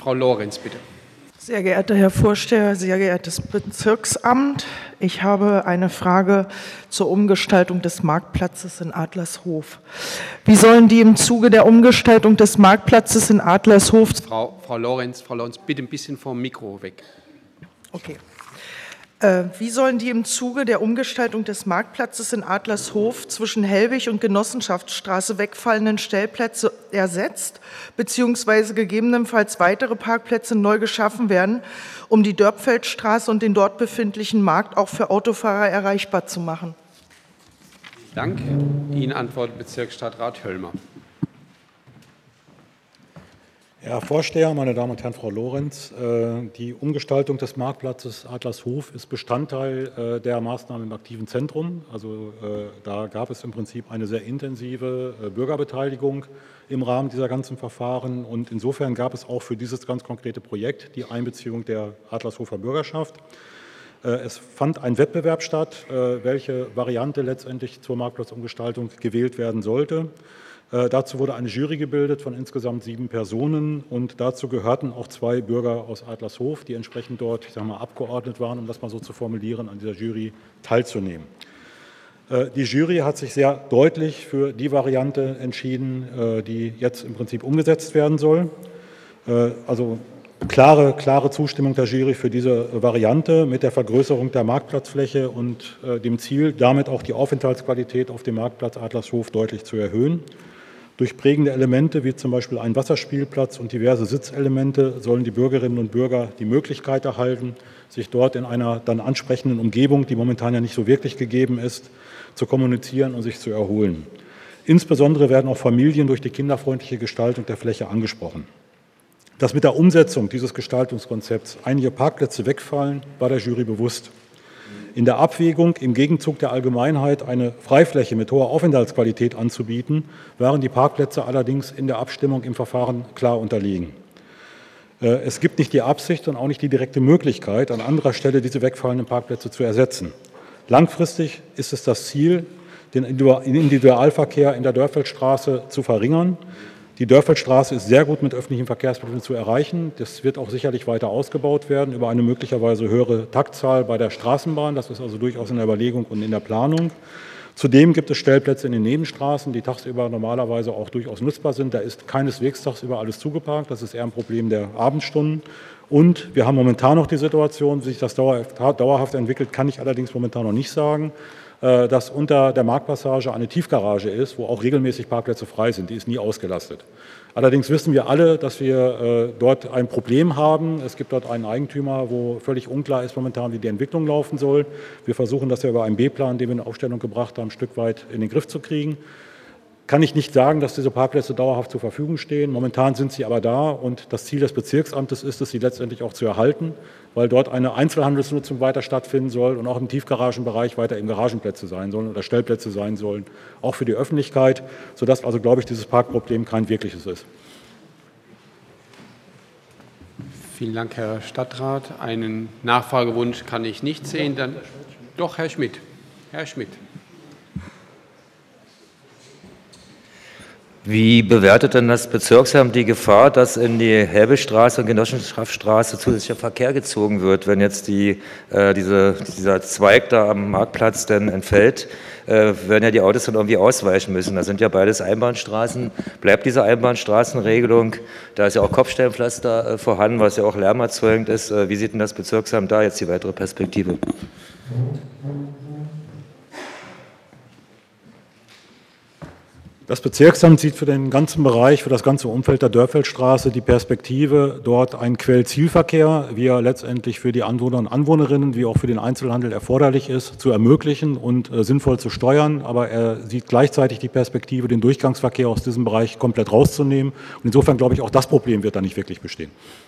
Frau Lorenz, bitte. Sehr geehrter Herr Vorsteher, sehr geehrtes Bezirksamt, ich habe eine Frage zur Umgestaltung des Marktplatzes in Adlershof. Wie sollen die im Zuge der Umgestaltung des Marktplatzes in Adlershof... Frau Lorenz, bitte ein bisschen vom Mikro weg. Okay. Wie sollen die im Zuge der Umgestaltung des Marktplatzes in Adlershof zwischen Hellwig und Genossenschaftsstraße wegfallenden Stellplätze ersetzt bzw. gegebenenfalls weitere Parkplätze neu geschaffen werden, um die Dörpfeldstraße und den dort befindlichen Markt auch für Autofahrer erreichbar zu machen? Danke. Ihnen antwortet Bezirksstadtrat Höllmer. Herr Vorsteher, meine Damen und Herren, Frau Lorenz, die Umgestaltung des Marktplatzes Adlershof ist Bestandteil der Maßnahmen im aktiven Zentrum. Also da gab es im Prinzip eine sehr intensive Bürgerbeteiligung im Rahmen dieser ganzen Verfahren. Und insofern gab es auch für dieses ganz konkrete Projekt die Einbeziehung der Adlershofer Bürgerschaft. Es fand ein Wettbewerb statt, welche Variante letztendlich zur Marktplatzumgestaltung gewählt werden sollte. Dazu wurde eine Jury gebildet von insgesamt 7 Personen und dazu gehörten auch 2 Bürger aus Adlershof, die entsprechend dort, ich sage mal, abgeordnet waren, um das mal so zu formulieren, an dieser Jury teilzunehmen. Die Jury hat sich sehr deutlich für die Variante entschieden, die jetzt im Prinzip umgesetzt werden soll. Also klare Zustimmung der Jury für diese Variante mit der Vergrößerung der Marktplatzfläche und dem Ziel, damit auch die Aufenthaltsqualität auf dem Marktplatz Adlershof deutlich zu erhöhen. Durch prägende Elemente wie zum Beispiel einen Wasserspielplatz und diverse Sitzelemente sollen die Bürgerinnen und Bürger die Möglichkeit erhalten, sich dort in einer dann ansprechenden Umgebung, die momentan ja nicht so wirklich gegeben ist, zu kommunizieren und sich zu erholen. Insbesondere werden auch Familien durch die kinderfreundliche Gestaltung der Fläche angesprochen. Dass mit der Umsetzung dieses Gestaltungskonzepts einige Parkplätze wegfallen, war der Jury bewusst. In der Abwägung, im Gegenzug der Allgemeinheit eine Freifläche mit hoher Aufenthaltsqualität anzubieten, waren die Parkplätze allerdings in der Abstimmung im Verfahren klar unterlegen. Es gibt nicht die Absicht und auch nicht die direkte Möglichkeit, an anderer Stelle diese wegfallenden Parkplätze zu ersetzen. Langfristig ist es das Ziel, den Individualverkehr in der Dörpfeldstraße zu verringern. Die Dörpfeldstraße ist sehr gut mit öffentlichen Verkehrsmitteln zu erreichen. Das wird auch sicherlich weiter ausgebaut werden über eine möglicherweise höhere Taktzahl bei der Straßenbahn. Das ist also durchaus in der Überlegung und in der Planung. Zudem gibt es Stellplätze in den Nebenstraßen, die tagsüber normalerweise auch durchaus nutzbar sind. Da ist keineswegs tagsüber alles zugeparkt. Das ist eher ein Problem der Abendstunden. Und wir haben momentan noch die Situation, wie sich das dauerhaft entwickelt, kann ich allerdings momentan noch nicht sagen, dass unter der Marktpassage eine Tiefgarage ist, wo auch regelmäßig Parkplätze frei sind. Die ist nie ausgelastet. Allerdings wissen wir alle, dass wir dort ein Problem haben. Es gibt dort einen Eigentümer, wo völlig unklar ist momentan, wie die Entwicklung laufen soll. Wir versuchen das ja über einen B-Plan, den wir in Aufstellung gebracht haben, ein Stück weit in den Griff zu kriegen. Kann ich nicht sagen, dass diese Parkplätze dauerhaft zur Verfügung stehen. Momentan sind sie aber da und das Ziel des Bezirksamtes ist es, sie letztendlich auch zu erhalten, weil dort eine Einzelhandelsnutzung weiter stattfinden soll und auch im Tiefgaragenbereich weiter eben Garagenplätze sein sollen oder Stellplätze sein sollen, auch für die Öffentlichkeit, sodass also, glaube ich, dieses Parkproblem kein wirkliches ist. Vielen Dank, Herr Stadtrat. Einen Nachfragewunsch kann ich nicht sehen. Dann doch, Herr Schmidt. Herr Schmidt. Wie bewertet denn das Bezirksamt die Gefahr, dass in die Helbestraße und Genossenschaftsstraße zusätzlicher Verkehr gezogen wird, wenn jetzt dieser Zweig da am Marktplatz denn entfällt? Werden ja die Autos dann irgendwie ausweichen müssen. Das sind ja beides Einbahnstraßen. Bleibt diese Einbahnstraßenregelung? Da ist ja auch Kopfsteinpflaster vorhanden, was ja auch lärmerzeugend ist. Wie sieht denn das Bezirksamt da jetzt die weitere Perspektive? Das Bezirksamt sieht für den ganzen Bereich, für das ganze Umfeld der Dörpfeldstraße die Perspektive, dort einen Quell-Zielverkehr, wie er letztendlich für die Anwohner und Anwohnerinnen, wie auch für den Einzelhandel erforderlich ist, zu ermöglichen und sinnvoll zu steuern. Aber er sieht gleichzeitig die Perspektive, den Durchgangsverkehr aus diesem Bereich komplett rauszunehmen. Und insofern glaube ich, auch das Problem wird da nicht wirklich bestehen.